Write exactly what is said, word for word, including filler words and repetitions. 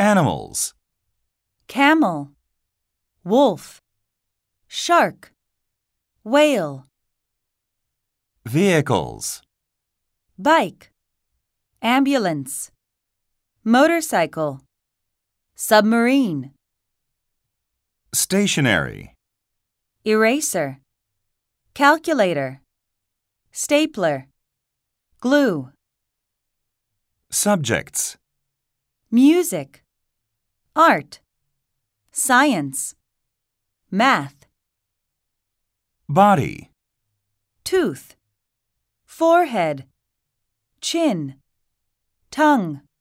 Animals. Camel, wolf, shark, whale. Vehicles. Bike, ambulance, motorcycle, submarine. Stationary. Eraser, calculator, stapler, glue. Subjects. Music, art, science, math. Body. Tooth, forehead, chin, tongue.